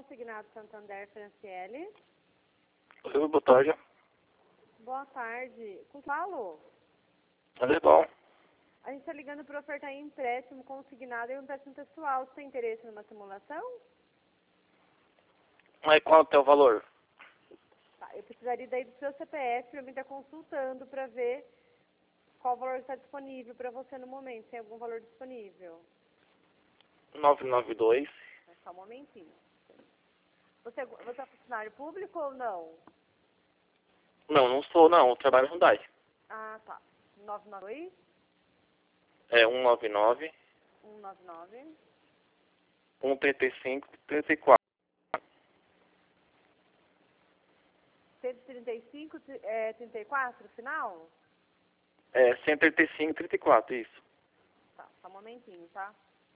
Consignado Santander, Franciele. Oi, boa tarde. Boa tarde. Com falo? Legal. A gente está ligando para ofertar empréstimo consignado e um empréstimo pessoal. Você tem interesse numa simulação? Mas quanto é o valor? Tá, eu precisaria daí do seu CPF para mim estar consultando para ver qual valor está disponível para você no momento. Tem algum valor disponível? 992. Só um momentinho. Você é funcionário público ou não? Não sou não, eu trabalho no Hyundai. Ah, tá. 992 É 199 199 135 34. 135 34, final? É 135 34, isso. Tá, só um momentinho, tá?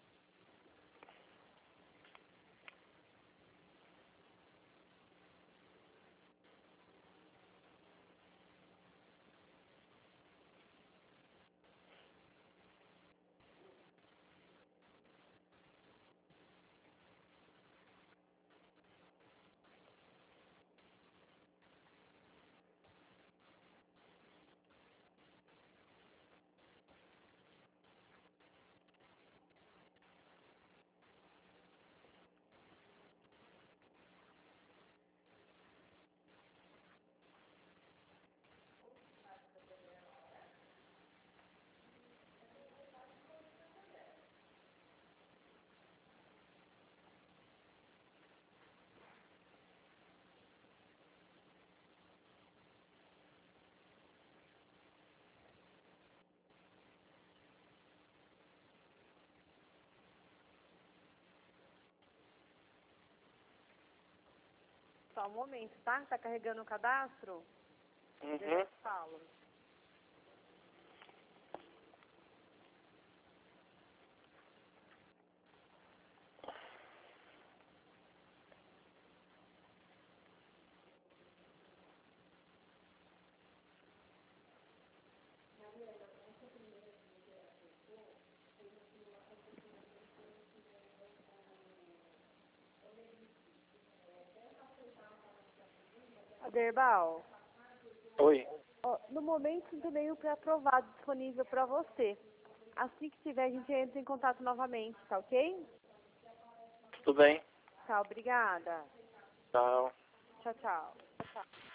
Só um momento, tá? Tá carregando o cadastro? Eu já te falo. Aderbal, Oi. ó, no momento não tem nenhum pré-aprovado disponível para você. Assim que tiver, a gente entra em contato novamente, tá ok? Tudo bem? Tá, obrigada. Tchau. Tchau, tchau.